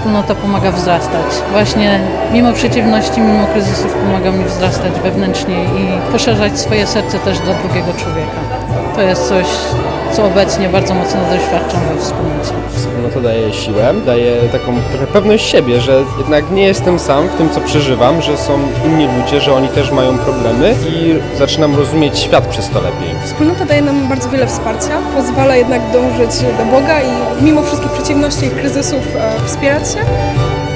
wspólnota pomaga wzrastać. Właśnie mimo przeciwności, mimo kryzysów pomaga mi wzrastać wewnętrznie i poszerzać swoje serce też dla drugiego człowieka. To jest coś, co obecnie bardzo mocno doświadczam we wspólnocie. Wspólnota daje siłę, daje taką trochę pewność siebie, że jednak nie jestem sam w tym, co przeżywam, że są inni ludzie, że oni też mają problemy i zaczynam rozumieć świat przez to lepiej. Wspólnota daje nam bardzo wiele wsparcia, pozwala jednak dążyć do Boga i mimo wszystkich przeciwności i kryzysów wspierać się.